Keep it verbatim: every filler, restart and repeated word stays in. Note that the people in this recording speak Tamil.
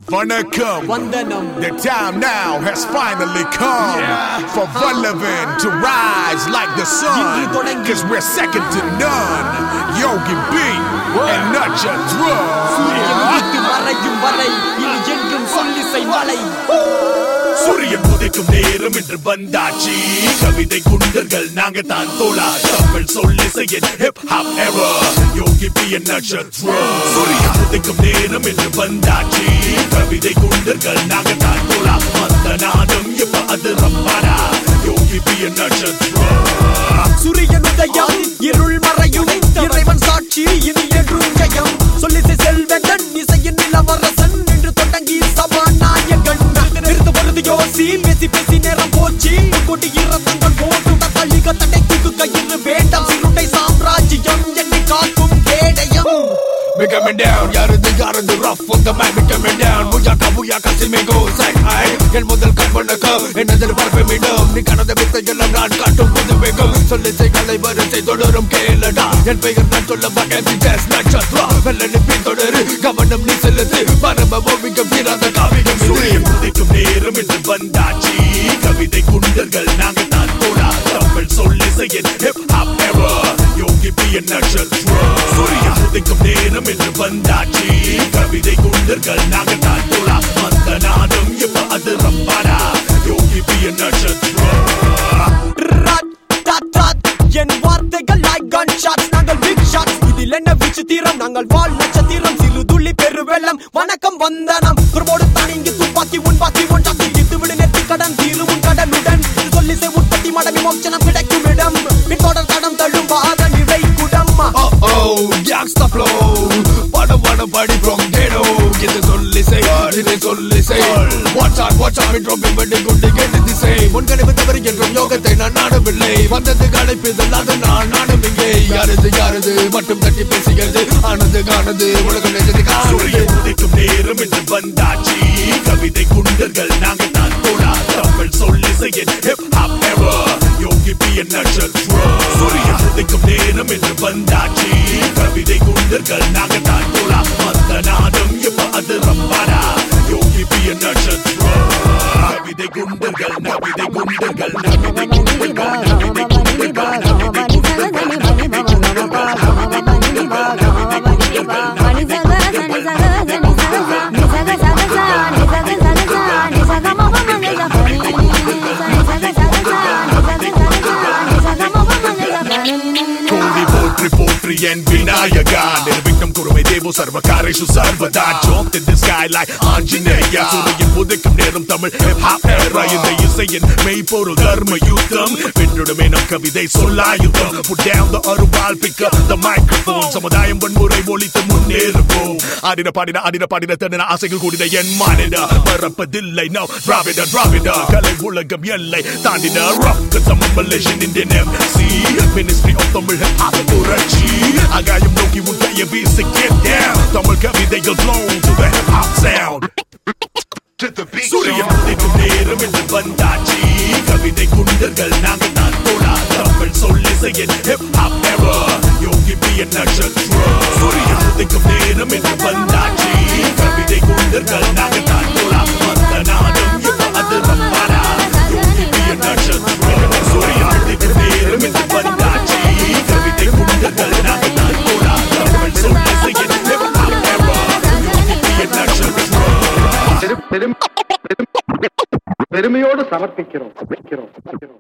Vanakkam. Vandanam. The time now has finally come yeah. for Vallabhan to rise like the sun. Cause we're second to none. Yogi B and Nacha Drum. சூரியன் உதிக்கும் நேரம் என்று வந்தாச்சு கவிதை குண்டர்கள் நாங்க தான் தோழா தமிழ் சொல்லிசையின் hip hop era Yogi B நட்சத்திரம் சூரியன் உதிக்கும் நேரம் என்று வந்தாச்சு கவிதை குண்டர்கள் நாங்க தான் தோழா அந்த நாதம் இப்ப அது ரம்பாடா யோகி பி நட்சத்திரம் சூரியன் உதயம் இருள் மறையும் இறைவன் சாட்சி இனி என்றும் ஜெயம் சொல்லிசை செல்வன் இசையின் நிலவரசன் என்று தொடங்கி சபாநாயகன் நிறுத்த பொழுது யோசி பேசி பேசி நேரம் போச்சு கொடி இரத்தங்கள் போட்டு தள்ளிக தட்டை தூக்கு கையில் வேண்டாம் சிறுட்டை சாம்ராஜ்யம் என்னை காக்கும் கேடயம் We're coming down, யாரது யாரது rough on the man. We're coming down, முயாக்கா முயாக்கா சிமிகோ say hi. என் முதல் கண் வணக்க என்னதில் பார்ப்பை மீண்டும் நீ கனத வித்தை எல்லாம் நான் காட்டும் புது வேகம் சொல்லிசை கலை வரிசை தொடரும் கேளடா என் பெயர் நான் சொல்ல வகை ஜெஸ் நட்சத்திரம் வெள்ளி பின்தொடரு கவனம் நீ செலுத்து பரம ஓவியம் வீராத காவியம் சூரியன் உதிக்கும் நேரம் என்று வந்தாச்சு கவிதை குண்டர்கள் நாங்க தான் தோழா தமிழ் சொல்லிசையின் hip hop era Yogi B நட்சத்திரம் சூரியன் உதிக்கும் நேரம் என்று வந்தாச்சு கவிதை குண்டர்கள் நாங்க தான் தோழா அந்த நாதம் இப்ப அது ரம்பாடா யோகி பி நட்சத்திரம் என் வார்த்தைகள் like gunshots நாங்கள் big shots இதில் என்ன விசித்திரம் நாங்கள் வால் நட்சத்திரம் சிறு துள்ளி பெருவெள்ளம் வணக்கம் வந்தனம் குருவோடு தானிங்கி துப்பாக்கி உன் பாக்கி ஒன்றாக்கி இது விடு நெத்தி கடன் தீரு உன் கடனுடன் சொல்லிசை உற்பத்தி மடமி மோட்சணம் கிடைக்கும் இடம் பின்தொடர் தடம் தள்ளும் வாத நிறை குடம் oh gangsta flow படம் படம் படி from ghetto இது சொல்லிசை இது சொல்லிசை watch out watch out dropping வெடி குண்டு கேட்டு திசை முன்கணிப்பு தவறு என்றும் யோகத்தை நான் நாடவில்லை வந்தது களைப்பிதல் அது நான் நாடவில்லை யாரது யாரது மட்டும் தட்டி பேசுகிறது ஆனது காணது உலகம் நெஞ்சது சூரியன் உதிக்கும் நேரம் என்று வந்தாச்சு கவிதை குண்டர்கள் நாங்க தான் தோழா தமிழ் சொல்லிசையின் hip hop era Yogi B நட்சத்திரம் சூரியன் உதிக்கும் நேரம் என்று வந்தாச்சு கவிதை குண்டர்கள் நாங்க தான் தோழா அந்த நாதம் இப்ப அது ரம்பாடா யோகி பி நட்சத்திரம் கவிதை குண்டர்கள் கவிதை குண்டர்கள் கவிதை குண்டர்கள் கவிதை குண்டர்கள் கவிதை Potri and Vinayaka Nirvikam Kurume Devo Sarvakareshu Sarvada Jumped in the sky like Anjaneya Suriyan Udikam Neram Tamil Hip Hop Era இந்த இசையின் மெய்ப்பொருள் தர்ம யுத்தம் வென்றுடுமே நம் கவிதை சொல்லாயுதம் Put down the அருவாள் pick up the microphone சமுதாயம் வன்முறை ஒழித்து முன்னேறுவோம் ஆடின பாடின ஆடின பாடின தன்ன ஆசைகள் கூடின என் மாநில பரப்பதில்லை no Dravida Dravida கலை உலகம் எல்லை தாண்டின rough cause I'm a Malaysian Indian M C Ministry of Tamil Hip Hop புரட்சி ஆகாயம் நோக்கி உன் கையை வீசி get down தமிழ் கவிதைகள் blown to the hip hop sound சூரியன் உதிக்கும் நேரம் என்று வந்தாச்சு கவிதை குண்டர்கள் நாங்க தான் தோழா தமிழ் சொல்லிசையின் hip hop era Yogi B நட்சத்திரம் சூரியன் உதிக்கும் நேரம் என்று வந்தாச்சு கவிதை குண்டர்கள் நாங்க தான் தோழா அந்த நாதம் இப்ப அது ரம்பாடா யோகி பி நட்சத்திரம் சூரியன் உதிக்கும் நேரம் என்று வந்தாச்சு கவிதை குண்டர்கள் நாங்க தான் தோழா தமிழ் சொல்லிசையின் hip hop era Yogi B நட்சத்திரம் பெருமையோடு சமர்ப்பிக்கிறோம்